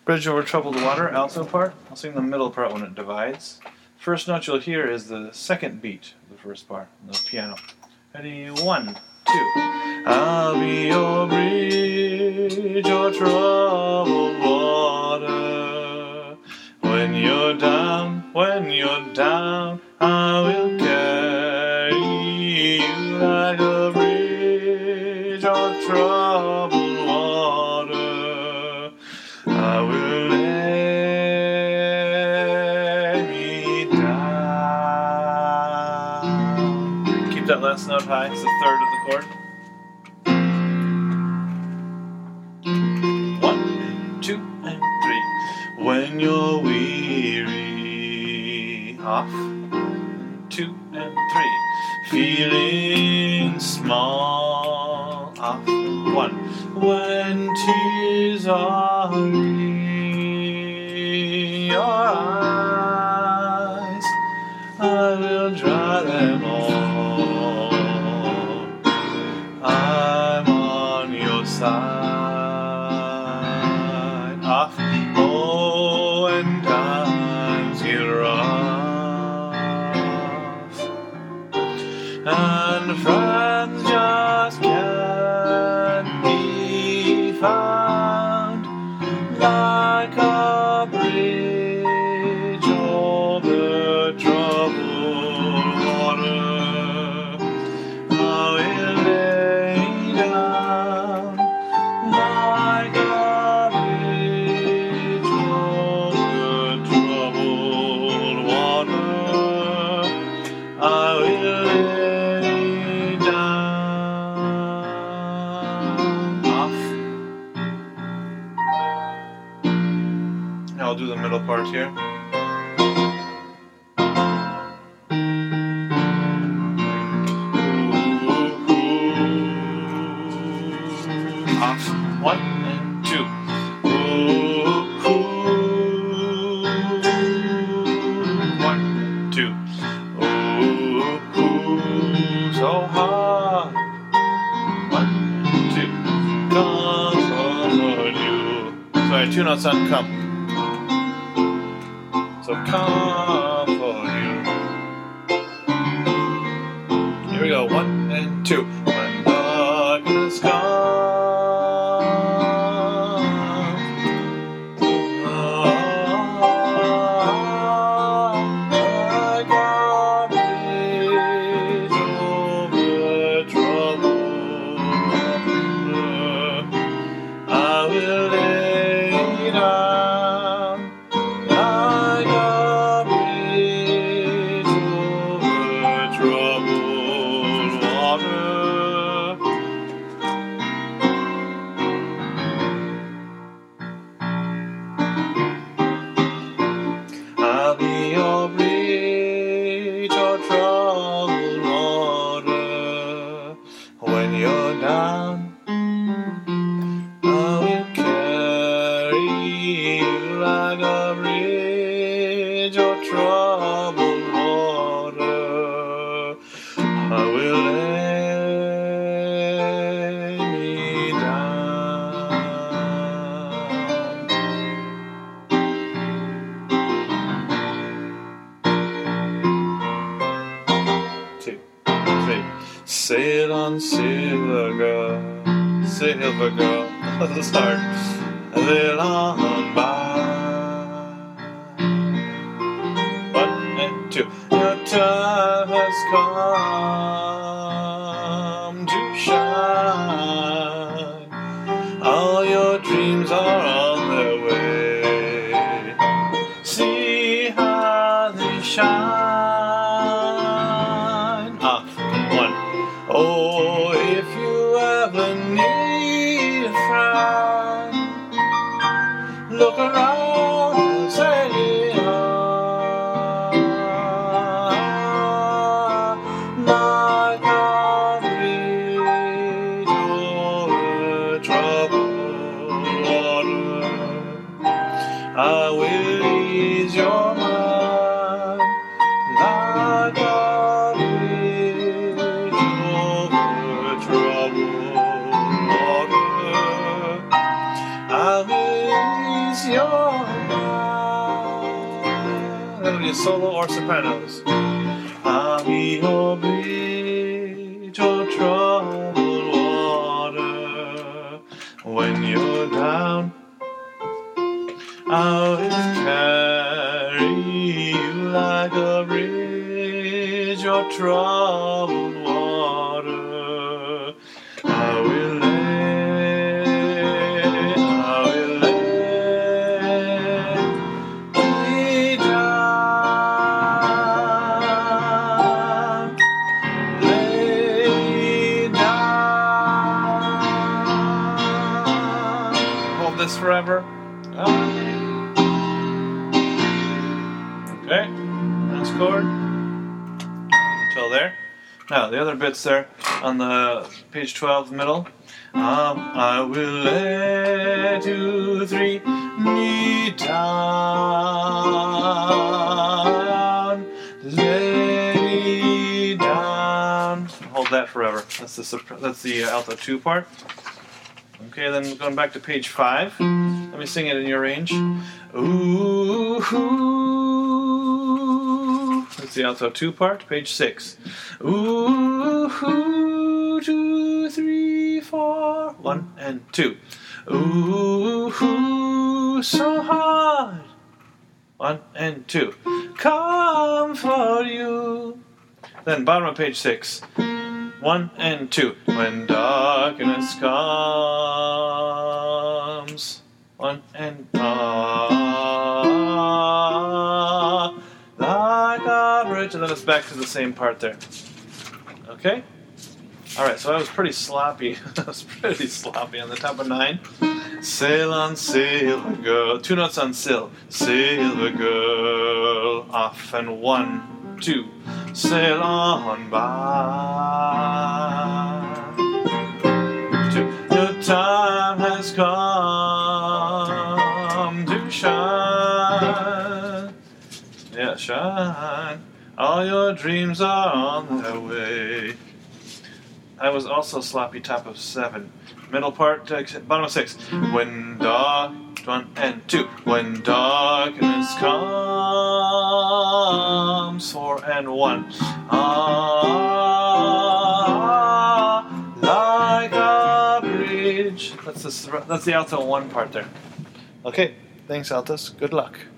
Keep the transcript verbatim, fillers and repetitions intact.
Bridge over troubled water, alto part. I'll sing the middle part when it divides. First note you'll hear is the second beat of the first part, the piano. Ready? One, two. I'll be your bridge over troubled water. When you're down, when you're down, I will carry you like a bridge over troubled water. I will lay me down. Keep that last note high. It's the third of the chord. One, two, and three. When you're weary, off. Two and three. Feeling small, off. One. When tears are in your eyes, I will dry them all. I'm on your side. Off. Oh, when times get rough and friends just can't be found, like a bridge over troubled water. I will lay down like a bridge over troubled water. I will lay down. Off. Now I'll do the middle part here. Off. One and two. One, two. So hard. One, two. Comfort you. Sorry, two notes on come. So come for you. Here we go. One and two. When darkness comes, like a bridge over troubled water, I will lay down like a bridge over troubled water. I'll be your bridge over troubled water. When you're down, I will carry you like a bridge over troubled water. I will lay me down. Two, three. Sail on, silver girl, silver girl. This is hard. Sail on by. One and two. Your time has come to shine. All your dreams are on their way. See how they shine. Ah, one. Oh, if you ever need a friend, look around and say ah, like a bridge over troubled water. I will ease your mind like a bridge over troubled water. I will ease is your mind. That'll be a solo or sopranos. I'll be your bridge or troubled water. When you're down, I will carry you like a bridge or troubled water. I will lay, I will lay me down, lay me down. Hold this forever. Okay, next chord until there. Now the other bits there on the page twelve, middle. Um, I will lay two, three, me down, lay me down. Hold that forever. That's the sopra- that's the alto two part. Okay, then going back to page five. Let me sing it in your range. Ooh, ooh. That's the alto two part, page six. Ooh, ooh, two, three, four. One and two. Ooh, ooh, so hard. One and two. Come for you. Then bottom of page six. One and two. When darkness comes. One and ah, like a bridge, and then it's back to the same part there. Okay? Alright, so I was pretty sloppy. I was pretty sloppy on the top of nine. Sail on, silver girl. Two notes on sil. Silver girl. Off and one, two. Sail on by. Two. Your time has come to shine. Yeah, shine. All your dreams are on their way. I was also sloppy top of seven. Middle part, uh, bottom of six. When dark, one and two. When darkness comes, four and one. Ah, like a bridge. That's the that's the alto one part there. Okay, thanks altos. Good luck.